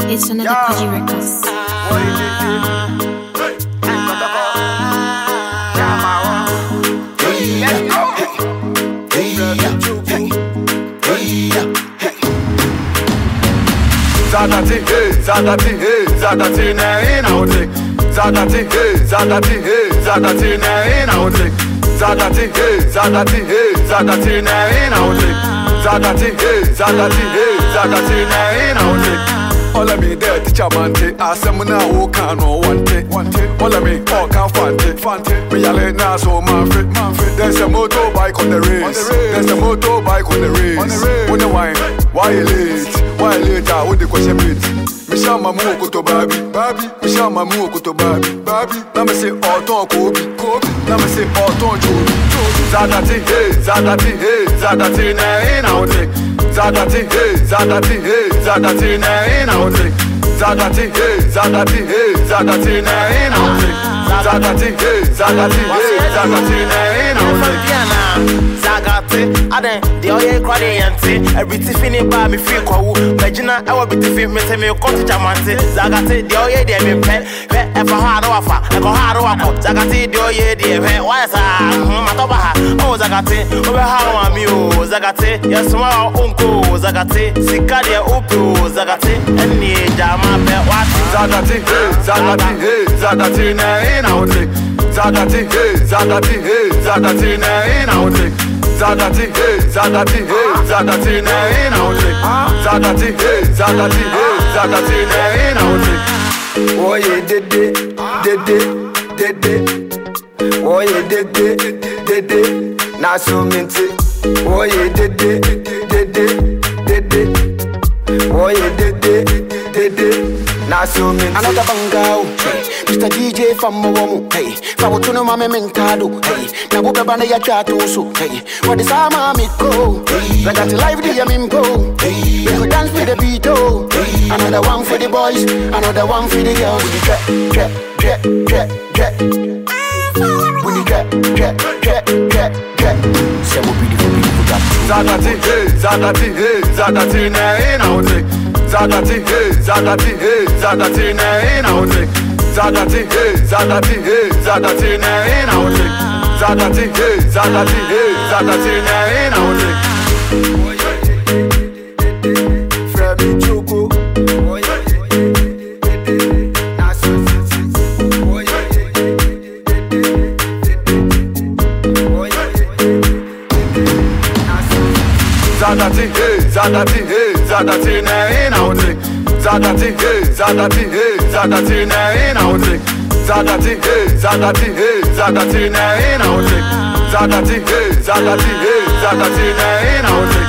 It's another Koji Records. Zadati, hey, Zadati, hey, Zadati, na inaute. Zadati, hey, Zadati, hey, Zadati, na inaute. Zadati, hey, Zadati, hey, Zadati, na inaute. Zadati, hey, Zadati, hey, Zadati, na inaute. All of me there, teacher mante. Asemuna woka no wante. All of me all can fante. Me yale na so manfit. There's a motorbike on the race. There's a motorbike on the race. When the wine, why you late? Why later? What the question bit? Misha mamu koto babi. Misha mamu koto babi. Let me say auto Kobe. Let me say auto Joe. Zadati, hey, Zadati, hey, Zadati, na inaute. Zadati, hey, Zadati, hey, Zadati, na inaute. Zadati, hey, Zadati, hey, Zadati, na inaute. Zadati, hey, Zadati, hey, Zadati, na inaute. Zagate, I then the oil crowding and every tiffany by me free call. Magina, I will be tiffin, me say me come to Jamante. Zagate, the oil they me pet, if a hard offer, I go hard offer. Zagate, the oil they why is Matobaha? Oh, Zagate, over how am you? Zagate, yes, my uncle, Zagate, Sicadia Upu, Zagate, and the Jama what? Zadati, hey, Zadati, hey, Zadati, na inaute. Zadati, hey, Zadati, hey, Zadati, na inaute. Zadati, hey, Zadati, hey, Zadati, na inaute. Zadati, hey, Zadati, hey, Zadati, na inaute. Oh yeah, dede. Oh yeah, dede. Na so minty. Oh yeah, dede. Oh yeah, dede. Na so minty. Another bangao. Mr. DJ from Momo, hey. Fabutuno mame menkado, hey. Na bobe bana ya chato so, hey. What is our mommy go? I got to live the yamimpo, hey. We could dance with the beat, oh. Hey. Another one for the boys, another one for the girls. Get. When you get. Say what beautiful got. Zadati, hey, Zadati, hey, Zadati, na inaute. Zadati, hey, Zadati, hey, Zadati, na inaute. Zadati, hey, Zadati, hey, Zadati, na inaute. Zadati, hey, Zadati, hey, Zadati, na inaute. Frami Chuku. Zadati, hey, Zadati, hey, Zadati, na inaute. Zadati, hey, Zadati, hey, Zadati, na inaute. Zadati, hey, Zadati, hey, Zadati, na inaute. Zadati, hey, Zadati, hey, Zadati, na inaute.